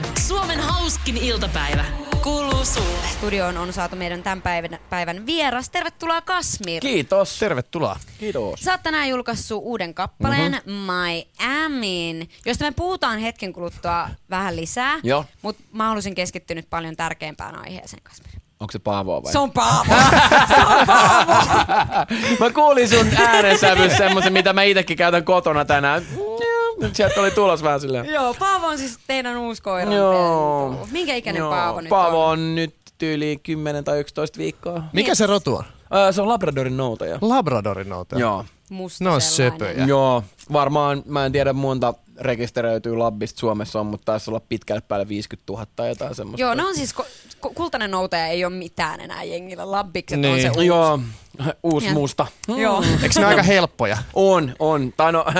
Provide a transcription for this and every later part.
Suomen hauskin iltapäivä kuuluu sulle. Studioon on saatu meidän tämän päivän vieras. Tervetuloa Kasmir. Kiitos. Tervetuloa. Kiitos. Sä oot tänään julkaissut uuden kappaleen Miamin, josta me puhutaan hetken kuluttua vähän lisää. Joo. Mutta mä halusin keskittyä nyt paljon tärkeämpään aiheeseen, Kasmir. Onko se Paavoa vai? Se on Paavo! Se on Paavo! Mä kuulin sun äänensävyys semmosen, mitä mä itekin käytän kotona tänään. Nyt sieltä oli tulos vähän silleen. Joo, Paavo on siis teidän uusi koiran Joo. pentu. Minkä ikäinen Paavo nyt Paavo on nyt tyyliin 10 tai 11 viikkoa. Mikä se rotu on? Se on Labradorin noutaja. Labradorin noutaja. Joo. Musta Ne on sellainen. söpöjä. Joo. Varmaan, mä en tiedä monta rekisteröityy labbista Suomessa on, mutta taisi olla pitkälle päälle 50 000 tai jotain semmoista. Joo, ne on siis, kultainen noutaja ei ole mitään enää jengillä. Labbikset on Niin. se uusi. Joo. Uusi Ja. musta. Joo. Eikö ne aika helppoja? On. Tai no,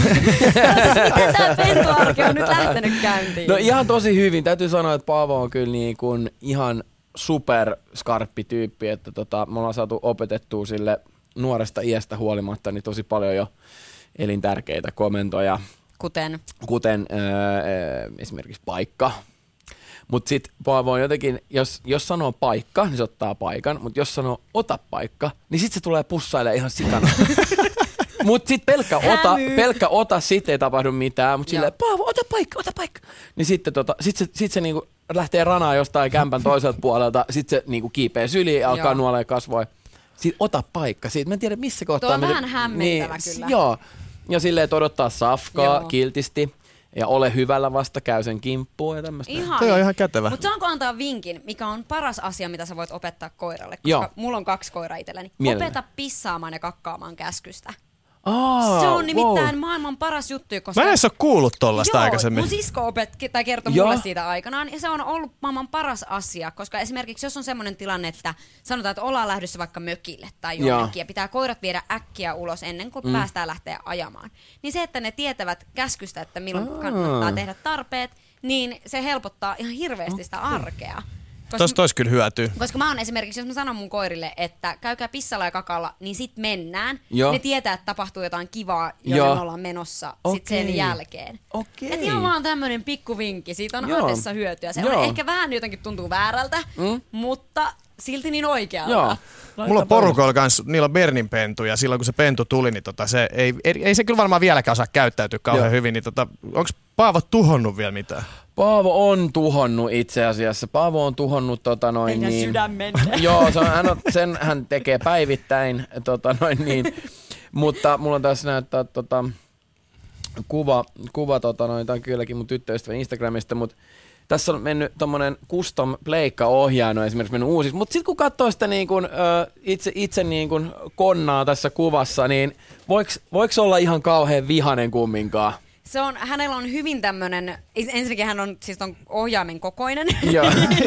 Miten tää pentuarki on nyt lähtenyt käyntiin? no ihan tosi hyvin. Täytyy sanoa, että Paavo on kyllä niin kuin ihan superskarppi tyyppi, että me ollaan saatu opetettua sille nuoresta iästä huolimatta niin tosi paljon jo elintärkeitä komentoja, kuten esimerkiksi paikka. Mutta sitten Paavo on jotenkin, jos sanoo paikka, niin se ottaa paikan, mutta jos sanoo ota paikka, niin sitten se tulee pussailemaan ihan sikana. Mutta sitten pelkkä ota, sitten ei tapahdu mitään, mutta silleen, Paavo, ota paikka. Niin sitten sit se niinku lähtee ranaa jostain kämpän toiselta puolelta, sitten se niinku kiipee syliin ja alkaa nuolee kasvoja. Sitten ota paikka. Siitä mä en tiedä missä kohtaa. Tuo on vähän hämmentävä kyllä. Joo. Ja silleen, että odottaa safkaa kiltisti ja ole hyvällä vasta, käy sen kimppuun ja tämmöistä. Toi on ihan kätevä. Mutta saanko antaa vinkin, mikä on paras asia, mitä sä voit opettaa koiralle? Koska mulla on 2 koiraa itselläni. Opeta pissaamaan ja kakkaamaan käskystä. Se on nimittäin maailman paras juttu, koska... Mä en edes oo kuullut tollasta aikaisemmin. Mun sisko kertoi mulle siitä aikanaan, ja se on ollut maailman paras asia, koska esimerkiksi jos on semmoinen tilanne, että sanotaan, että ollaan lähdössä vaikka mökille tai jonnekin, ja pitää koirat viedä äkkiä ulos ennen kuin päästään lähteä ajamaan, niin se, että ne tietävät käskystä, että milloin kannattaa tehdä tarpeet, niin se helpottaa ihan hirveästi sitä arkea. Tosta olisi kyllä hyötyä. Koska mä oon esimerkiksi, jos mä sanon mun koirille, että käykää pissalla ja kakalla, niin sit mennään. Joo. Ne tietää, että tapahtuu jotain kivaa, jonne me ollaan menossa sit sen jälkeen. Okei. Et ihan vaan tämmönen pikkuvinkki. Siitä on arjessa hyötyä. Se on ehkä vähän jotenkin tuntuu väärältä, mutta silti niin oikealta. Joo. Mulla on porukoilla kanssa, niillä on Bernin pentu ja silloin kun se pentu tuli, niin se ei se kyllä varmaan vieläkään osaa käyttäytyä kauhean hyvin. Niin onko Paavo tuhonnut vielä mitään? Paavo on tuhonnut itse asiassa. Paavo on tuhonnut sydämen. Joo, hän tekee päivittäin Mutta mulla on tässä näyttää kuva tää on kylläkin mun tyttöystävän Instagramista, mutta tässä on mennyt tommonen custom pleikka-ohjaino esimerkiksi mennyt uusiksi, mutta sitten kun katsoo sitä niin kun, itse niin kun konnaa tässä kuvassa, niin voiko olla ihan kauhean vihanen kumminkaan? Hänellä on hyvin tämmönen, ensinnäkin hän on siis ton ohjaimen kokoinen. Joo.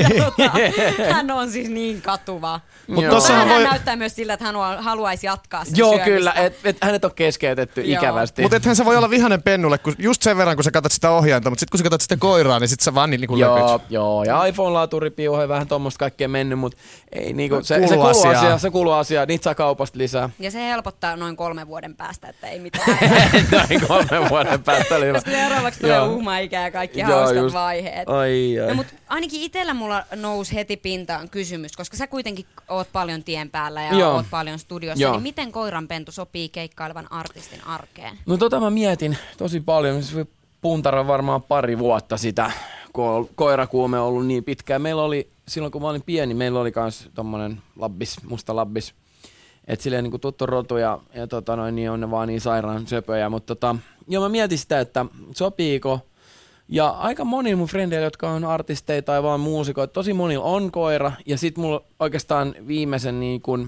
Hän on siis niin katuva. Mutta hän näyttää myös sillä, että hän haluaisi jatkaa sen syömistä. Kyllä, että hänet on keskeytetty ikävästi. Mutta ethän se voi olla vihanen pennulle, just sen verran kun sä katsot sitä ohjainta, mutta sitten kun sä katsot sitä koiraa, niin sitten sä vaan niin löpyt. Joo, ja iPhone-laaturipiuhe vähän tommosta kaikkea mennyt, mutta ei niinku, se kuuluu asiaan, niitä saa kaupasta lisää. Ja se helpottaa noin 3 vuoden päästä, että ei mitään. Noin 3 vuoden päästä. Koska seuraavaksi tulee uhma-ikä ja kaikki hauskat vaiheet. Ai. No, mutta ainakin itsellä mulla nousi heti pintaan kysymys, koska sä kuitenkin oot paljon tien päällä ja oot paljon studiossa, niin miten koiranpentu sopii keikkailevan artistin arkeen? No mä mietin tosi paljon. Se puntara varmaan 2 vuotta sitä, kun koirakuume on ollut niin pitkään. Meillä oli, silloin kun mä olin pieni, meillä oli kans tommonen musta labbis. Et silleen niinku tuttu rotu ja niin on ne vaan niin sairaan söpöjä, mutta mä mietin sitä, että sopiiko. Ja aika moni mun frendeillä, jotka on artisteja tai vaan muusikoita, tosi monilla on koira. Ja sit mulla oikeastaan viimeisen niin kun,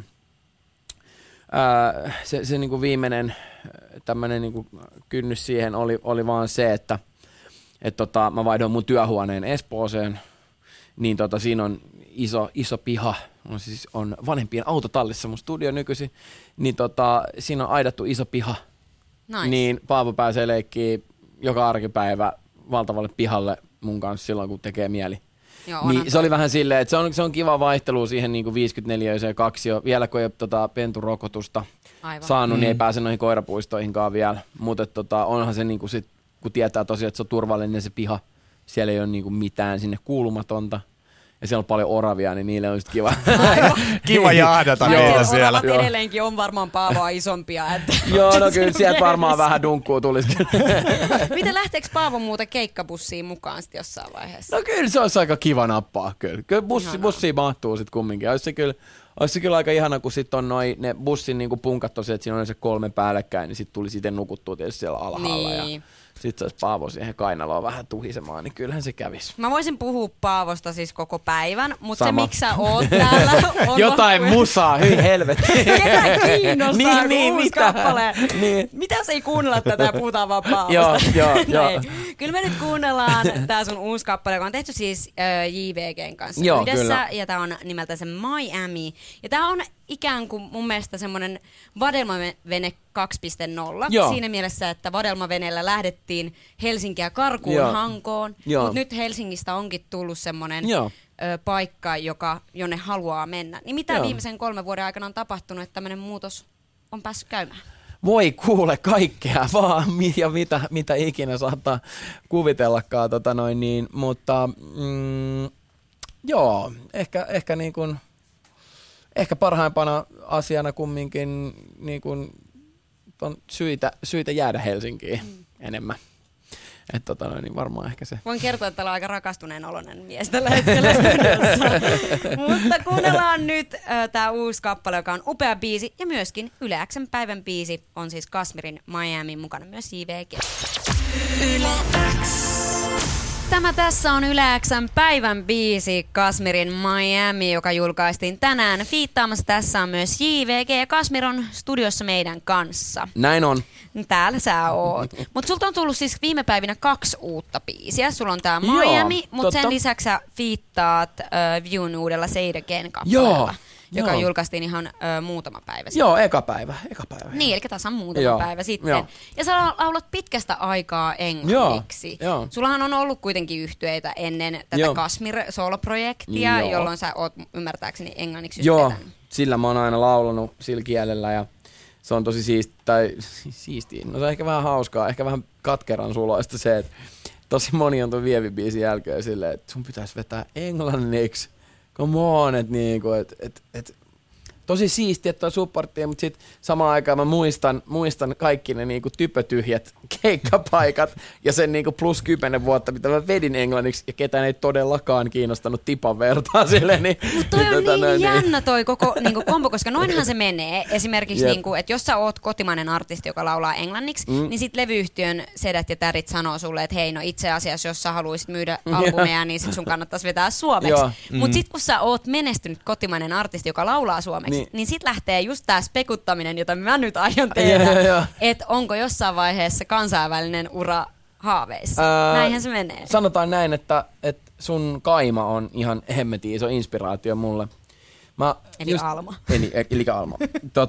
se niin kun viimeinen tämmönen niin kun kynnys siihen oli vaan se, että mä vaihdoin mun työhuoneen Espooseen. Niin siinä on iso piha. On vanhempien autotallissa mun studio nykyisin, niin siinä on aidattu iso piha. Nice. Niin Paavo pääsee leikkiin joka arkipäivä valtavalle pihalle mun kanssa silloin, kun tekee mieli. Joo, niin se oli vähän silleen, että se on kiva vaihtelu siihen niin 54 kaksio. Vielä kun ei ole penturokotusta saanut, niin ei pääse noihin koirapuistoihinkaan vielä. Mutta onhan se niin kuin sit, kun tietää tosiaan, että se on turvallinen se piha, siellä ei ole niinku mitään sinne kuulumatonta. Ja siellä on paljon oravia, niin niille on just kiva. Kiva jahdata niitä siellä. Oravat edelleenkin on varmaan Paavoa isompia. Että Joo, no kyllä sieltä varmaan vähän dunkkuu tulisi. Miten lähteekö Paavo muuten keikkabussiin mukaan sitten jossain vaiheessa? No kyllä se olisi aika kiva nappaa. Kyllä bussiin mahtuu sitten kumminkin. Olisi se kyllä aika ihana, kun sitten on ne bussin niinku punkat tosiaan, että siinä on se 3 päällekkäin, niin sitten tuli sitten nukuttua tietysti siellä alhaalla. Niin. Ja sitten saisi Paavo siihen kainaloon vähän tuhisemaan, niin kyllähän se kävisi. Mä voisin puhua Paavosta siis koko päivän, mutta se miksi sä oot täällä on jotain musaa, hyi helvetti. Ketä kiinnostaa niin, uusi mitä? kappale? Niin. Mitä jos ei kuunnella tätä ja puhutaan vaan Paavosta? Joo. Kyllä me nyt kuunnellaan tää sun uusi kappale, joka on tehty siis JVGn kanssa yhdessä. Kyllä. Ja tää on nimeltä se Miami. Ja tää on ikään kuin mun mielestä semmonen vadelmavene 2.0. Siinä mielessä, että vadelmaveneellä lähdettiin Helsinkiä karkuun Hankoon. Mutta nyt Helsingistä onkin tullut semmonen paikka, jonne haluaa mennä. Niin mitä viimeisen 3 vuoden aikana on tapahtunut, että tämmönen muutos on päässyt käymään? Voi kuule kaikkea vaan ja mitä ikinä saattaa kuvitellakaan. Mutta joo, ehkä niin kuin ehkä parhaimpana asiana kumminkin niin kuin on syitä jäädä Helsinkiin enemmän. Että niin varmaan ehkä se. Voin kertoa, että täällä on aika rakastuneen oloinen mies tällä hetkellä studiossa. Mutta kuunnellaan nyt tää uusi kappale, joka on upea biisi ja myöskin Yle X:n päivän biisi on siis Kasmirin Miami, mukana myös JVG. Yle X. Tämä tässä on Yle X:n päivän biisi Kasmirin Miami, joka julkaistiin tänään. Fiittaamassa tässä on myös JVG ja Kasmir on studiossa meidän kanssa. Näin on. Täällä sä oot. Mutta sulta on tullut siis viime päivinä 2 uutta biisiä. Sulla on tää Miami, mutta sen lisäksi sä fiittaat Viewn uudella Say It Again -kappaleella, joka julkaistiin ihan muutama päivä sitten. Joo, eka päivä. Niin, eli tasan muutama päivä sitten. Joo. Ja sä laulat pitkästä aikaa englanniksi. Joo. Sullahan on ollut kuitenkin yhtyeitä ennen tätä Kasmir-soloprojektia, jolloin sä oot ymmärtääkseni englanniksi just vetänyt. Sillä mä oon aina laulanut sillä kielellä ja se on tosi siistiä. No se on ehkä vähän hauskaa, ehkä vähän katkeran suloista se, että tosi moni on tuon Vievi-biisin jälkeen silleen, että sun pitäisi vetää englanniksi. Come on, että niinku, tosi siistiä, että on supporttia, mutta sitten samaan aikaan mä muistan kaikki ne niinku typötyhjät keikkapaikat ja sen niinku plus 10 vuotta, mitä mä vedin englanniksi ja ketään ei todellakaan kiinnostanut tipan vertaa sille. Mutta toi on niin jännä toi koko niinku kombo, koska noinhan se menee. Esimerkiksi, niinku, että jos sä oot kotimainen artisti, joka laulaa englanniksi, niin sit levyyhtiön sedät ja tärit sanoo sulle, että hei, no itse asiassa, jos sä haluaisit myydä albumeja, niin sit sun kannattaisi vetää suomeksi. Mutta sit kun sä oot menestynyt kotimainen artisti, joka laulaa suomeksi, niin sit lähtee just tää spekuttaminen, jota mä nyt aion tehdä, että onko jossain vaiheessa kansainvälinen ura haaveissa. Näinhän se menee. Sanotaan näin, että sun kaima on ihan hemmetin iso inspiraatio mulle. Alma. Eli Alma.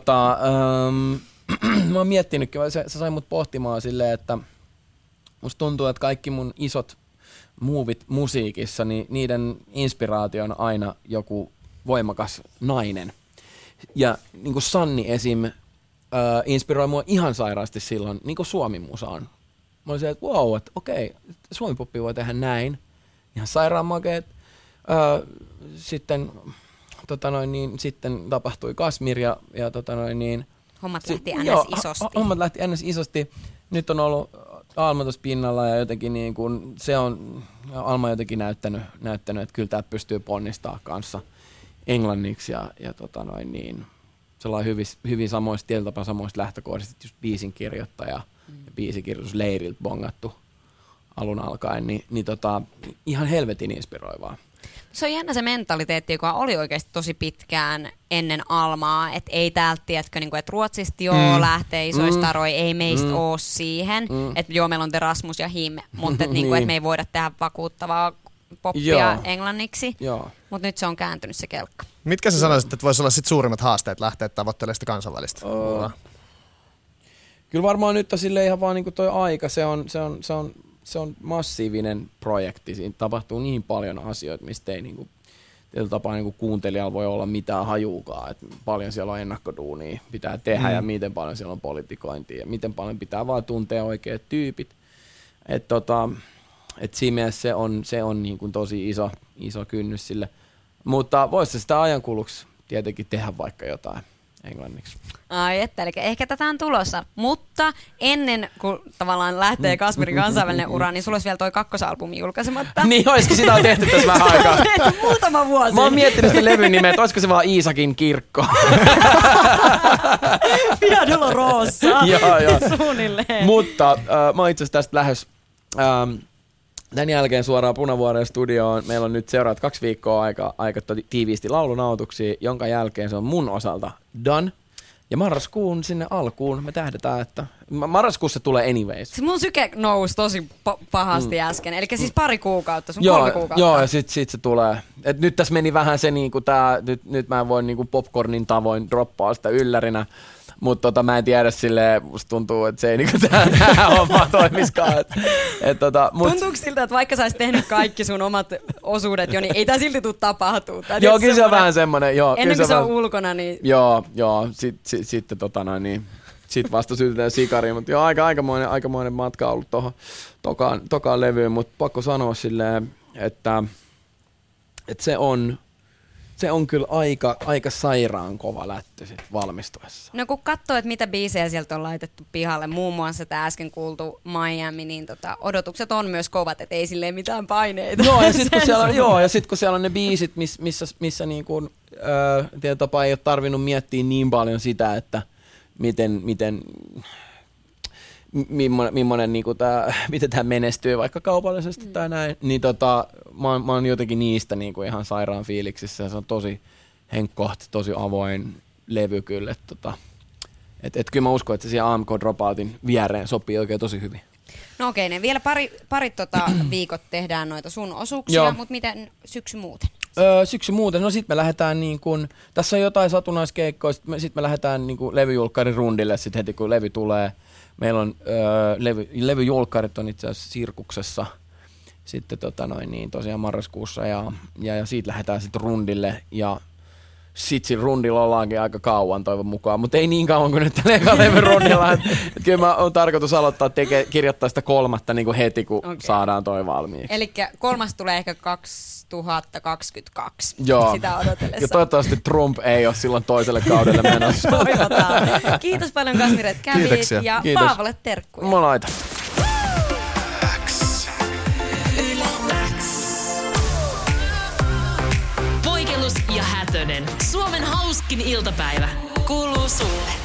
Mä oon miettinytkin, se sai mut pohtimaan silleen, että musta tuntuu, että kaikki mun isot muuvit musiikissa, niin niiden inspiraatio on aina joku voimakas nainen. Ja niin kuin Sanni esim. Inspiroi mua ihan sairaasti silloin niin kuin Suomi-musaan. Mä olin että wow, että okei, Suomi-poppi voi tehdä näin. Ihan sairaan makeet. Sitten tapahtui Kasmir ja hommat lähti ns. Isosti. Hommat lähti ns. Isosti. Nyt on ollut Alma tuossa pinnalla ja jotenkin niin kuin se on Alma jotenkin näyttänyt, että kyllä tää pystyy ponnistaa kanssa englanniksi ja sellainen hyvin samoista tietyllä samoista lähtökohdista, just biisin kirjoittaja ja biisikirjoitus leiriltä bongattu alun alkaen, niin ihan helvetin inspiroivaa. Se on jännä se mentaliteetti, joka oli oikeasti tosi pitkään ennen Almaa, että ei täältä, tiedätkö, niin kuin, että Ruotsista lähtee isoista staroja, ei meistä ole siihen, että meillä on The Rasmus ja Him, mutta että me ei voida tehdä vakuuttavaa poppia englanniksi, mutta nyt se on kääntynyt se kelkka. Mitkä sä sanoisit, että voisi olla sit suurimmat haasteet lähteä tavoittelemaan sitä kansainvälistä? Kyllä varmaan nyt on silleen ihan vaan niin kuin toi aika, se on massiivinen projekti, siinä tapahtuu niin paljon asioita, mistä ei niinku, tietyllä tapaa niinku kuuntelijalla voi olla mitään hajuukaan, että paljon siellä on ennakkoduunia pitää tehdä ja miten paljon siellä on politikointia ja miten paljon pitää vaan tuntea oikeat tyypit. Et siinä mielessä se on niin kuin tosi iso kynnys sille. Mutta voisi sitä ajankuluksi tietenkin tehdä vaikka jotain englanniksi. Ai että, eli ehkä tätä on tulossa. Mutta ennen kuin tavallaan lähtee Kasmirin kansainvälinen ura, niin sulla olisi vielä toi kakkosalbumi julkaisematta. Niin, olisiko sitä on tehty tässä vähän aikaa? Muutama vuosi. Mä oon miettinyt sitä levyn nimeä, että olisiko se vaan Iisakin kirkko. Via Dolorosa. Joo. Suunnilleen. Mutta mä oon itse asiassa tästä lähes tämän jälkeen suoraan Punavuoren studioon. Meillä on nyt seuraavat 2 viikkoa aika tiiviisti laulunautuksia, jonka jälkeen se on mun osalta done. Ja marraskuun sinne alkuun me tähdetään, että marraskuussa tulee anyways. Se mun syke nousi tosi pahasti äsken, eli siis 2 kuukautta, 3 kuukautta. Joo, ja sit se tulee. Et nyt tässä meni vähän se, niinku nyt mä en voi niinku popcornin tavoin droppaa sitä yllärinä. Mutta mä en tiedä silleen, musta tuntuu, että se ei niinku tää homma toimiskaan. Tuntuuko siltä, että vaikka sä olisit tehnyt kaikki sun omat osuudet jo, niin ei tää silti tuu tapahtuu? Joo, kyllä se on vähän semmonen. Ennen kuin se on ulkona, niin... Joo, sitten sit vasta sytytään sikariin, mutta joo, aikamoinen matka on ollut tohon tokaan levyyn, mutta pakko sanoa silleen, että se on kyllä aika sairaan kova lättö sit valmistuessa. No kun katsoo, että mitä biisejä sieltä on laitettu pihalle, muun muassa tämä äsken kuultu Miami, niin odotukset on myös kovat, et ei silleen mitään paineita. Joo, ja sit kun siellä on ne biisit, missä niin kuin, tietyllä tapaa ei ole tarvinnut miettiä niin paljon sitä, että miten tämä menestyy vaikka kaupallisesti tai näin, niin mä oon jotenkin niistä niinku ihan sairaan fiiliksissä. Se on tosi henkkoht, tosi avoin levy kyllä. Et kyllä mä uskon, että se siellä AMK Dropoutin viereen sopii oikein tosi hyvin. No okei, ne vielä pari viikot tehdään noita sun osuuksia, mutta miten syksy muuten? Syksy muuten, no sit me lähdetään niin kun, tässä on jotain satunnaiskeikkoja, sit me lähdetään niin kun levyjulkkarin rundille sit heti kun levy tulee. Meillä on levyjulkkarit on itse asiassa Sirkuksessa sitten tosiaan marraskuussa ja siitä lähdetään sitten rundille ja sitten siinä rundilla ollaankin aika kauan toivon mukaan, mutta ei niin kauan kuin nyt tällä eka levyn rundilla. Et kyllä mä on tarkoitus aloittaa kirjoittaa sitä 3. niin kuin heti kun saadaan toi valmiiksi. Elikkä 3. tulee ehkä 2022. Joo. Sitä odotellessa. Ja toivottavasti Trump ei ole silloin toiselle kaudelle menossa. Toivotaan. Kiitos paljon Kasmir, että kävit. Kiitoksia. Ja Kiitos. Paavolle terkkuja. Mä laitan. Poikellus ja Hätönen. Suomen hauskin iltapäivä. Kuuluu sulle.